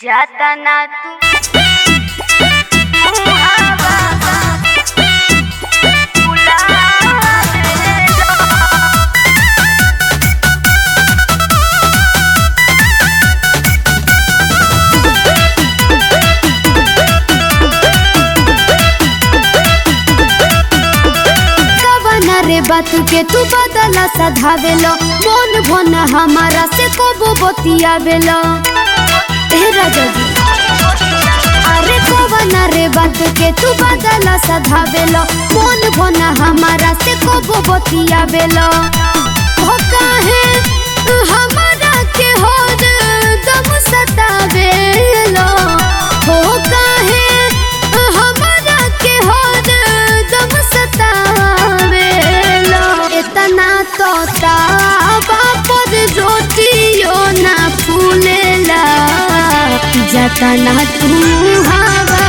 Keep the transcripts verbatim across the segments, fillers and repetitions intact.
जाता ना तू मुहावा बात के तू बदला सधावेलो मन भन हमारा से कबो बतियावेलो हे राजा जी अरे कवना रे बात के तू बदला सधावेलो मन भन हमारा से कबो बतियावेलो हो काहे हमारा के हर दम सतावेलो हो काहे हमारा के हर दम सतावेलो इतना तो तावा पर रोटियो ना फूलेला जाता ना तू हवा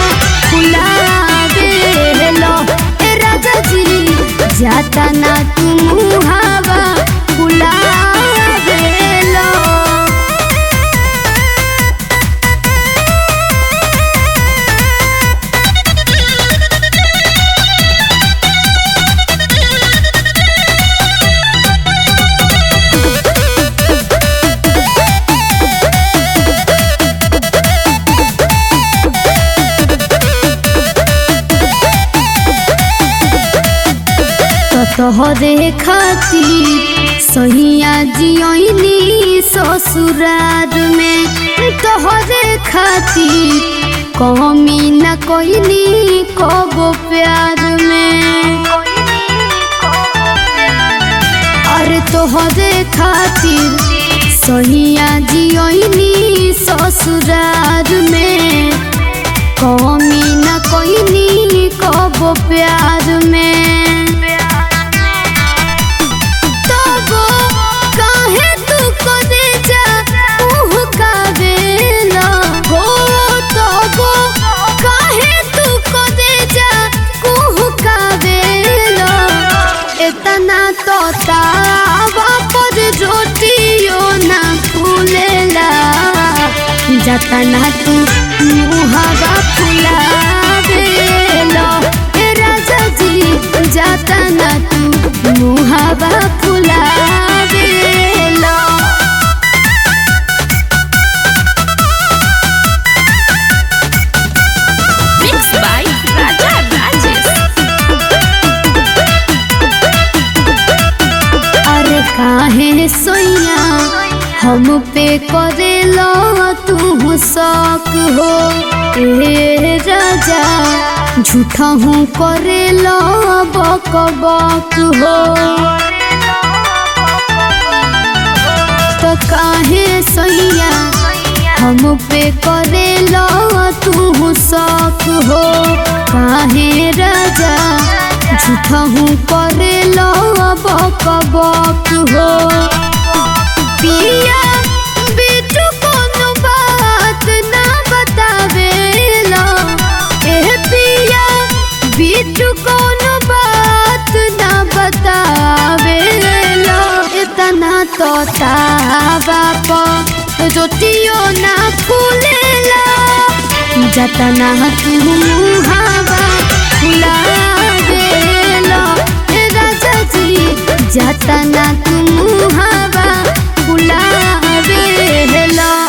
फुलावेलो ए राजा जी जाता ना तू हवा फुलावेलो। तोहरे खातिर सहिया जियनी ससुरार में तोहरे खातिर कमी न कोइनी कबो प्यार में अरे तोहरे खातिर सहिया जियनी ससुरार में कमी न कोइनी कबो प्यार में जाता ना तू मुहावा फुलावेलो ए राजा जी जाता ना तू मुहावा फुलावेलो। Mixed by Raja Rajesh। अरे काहे सोइया हम पे करेलो तू शौक हो ए राजा झूठा हूँ करेलो बक बक हो तो काहे सैया हम पे करेलो तू शौक हो काहे राजा झूठा हूँ करेलो बक बक हो पिया बिटू कोनो बात ना बतावेला ए पिया बिटू कोनो बात ना बतावेला इतना तो तावा पर रोटियो ना फूलेला जाता ना तू हवा फुलावेला ए राजा जी जाता ना तू हवा फुलावेला।